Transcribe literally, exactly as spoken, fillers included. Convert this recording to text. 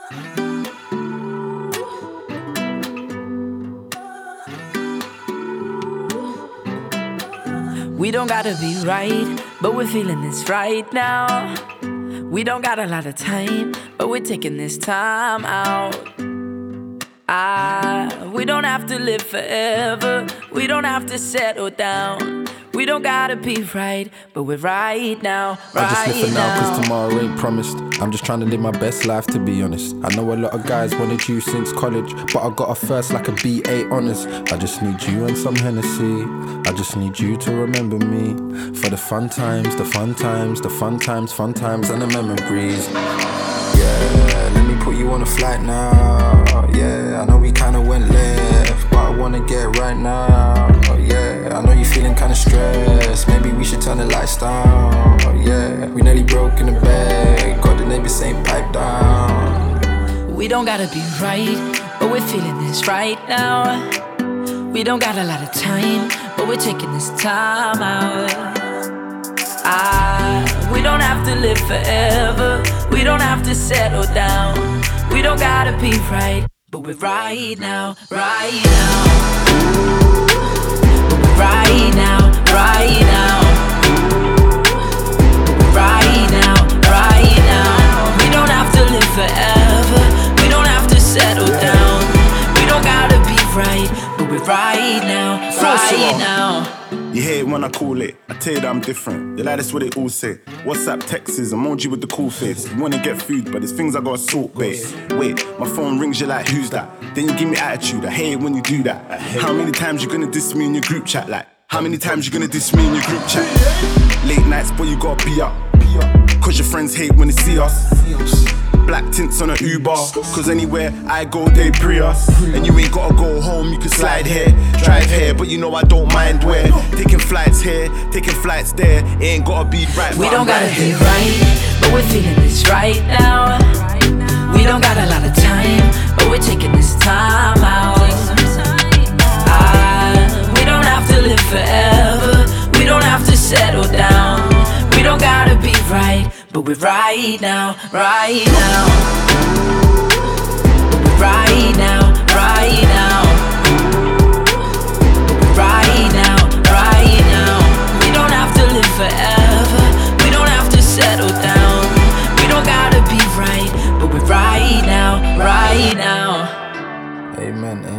We don't gotta be right, but we're feeling this right now. We don't got a lot of time, but we're taking this time out. Ah, we don't have to live forever. We don't have to settle down. We don't gotta be right, but we're right now, right I just live for now, now. cause tomorrow ain't promised. I'm just trying to live my best life, to be honest. I know a lot of guys wanted you since college, but I got a first like a B A honours. I just need you and some Hennessy. I just need you to remember me. For the fun times, the fun times, the fun times, fun times and the memories. Yeah, let me put you on a flight now. Yeah, I know we kinda went left, but I wanna get right now. Yeah, I know you're feeling kinda stressed. Maybe we should turn the lights down. Yeah, we nearly broke in the bed. Got the neighbors saying pipe down. We don't gotta be right, but we're feeling this right now. We don't got a lot of time, but we're taking this time out. Ah, we don't have to live forever. We don't have to settle down. We don't gotta be right, but we're right now, right now. Right now, right now. Right now, right now. We don't have to live forever. We don't have to settle down. We don't gotta be right, but we're right now, right now. You hear it when I call it, I tell you that I'm different. You like that's what they all say. WhatsApp texts, emoji with the cool face. You wanna get food, but there's things I gotta sort, babe. Wait, my phone rings, you like, who's that? Then you give me attitude, I hate it when you do that. How many times you gonna diss me in your group chat? Like, how many times you gonna diss me in your group chat? Late nights, boy, you gotta be up. Cause your friends hate when they see us. Black tints on an Uber, cause anywhere I go they pre us. And you ain't gotta go home, you can slide here, drive here, but you know I don't mind where. Taking flights here, taking flights there, it ain't gotta be right. We don't gotta be right, but we're feeling this right now. We don't got a lot of time, but we're taking this time out. Ah, we don't have to live forever. We don't have to settle down. We don't gotta be right, but we're right now, right now. Right now, right now. Right now, right now. We don't have to live forever. We don't have to settle down. We don't gotta be right, but we're right now, right now. Amen.